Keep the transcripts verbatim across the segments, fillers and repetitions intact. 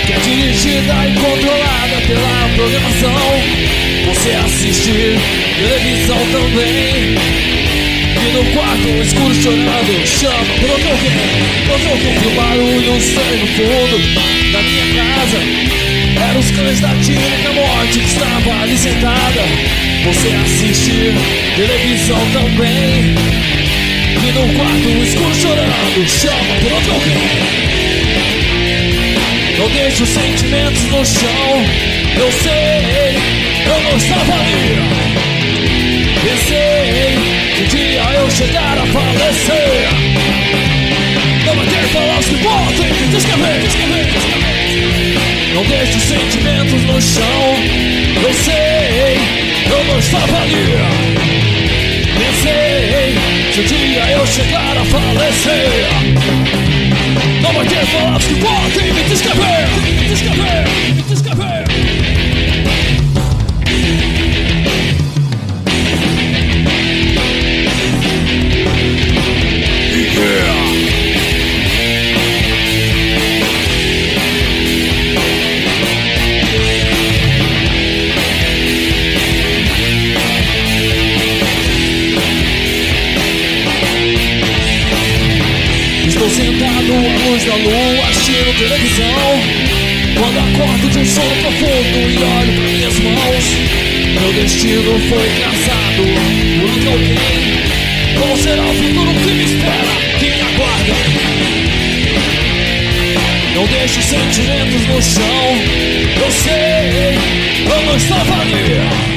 que é dirigida e controlada pela programação. Você assiste televisão também, e no quarto escuro chorando chama por outro alguém, por outro alguém. E o barulho sai no fundo da minha casa, eram os cães da tira e da morte que estava ali sentada. Você assiste televisão também, e no quarto escuro chorando chama por outro alguém. Não deixe os sentimentos no chão, eu sei, eu não estava ali. Pensei que um dia eu chegar a falecer. Não vai ter palavras que voltem me descrever, descrever, descrever. Não deixe os sentimentos no chão, eu sei, eu não estava ali. Pensei que um dia eu chegar a falecer. Não vai ter palavras que voltem me descrever, me descrever, me descrever. Estou sentado à luz da lua assistindo televisão, quando acordo de um sono profundo e olho para minhas mãos. Meu destino foi traçado por outro alguém. Qual será o futuro que me espera, que me aguarda? Não deixe os sentimentos no chão, eu sei, eu não estava ali.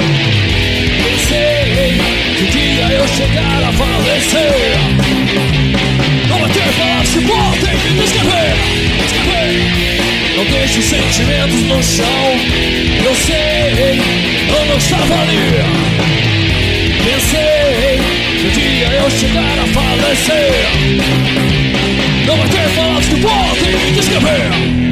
Pensei que um dia eu chegar a falecer. Não vai ter palavras que voltem me descrever, descrever. Não deixe os sentimentos no chão, eu sei, eu não estava ali. Pensei que um dia eu chegar a falecer. Não vai ter palavras que voltem me descrever.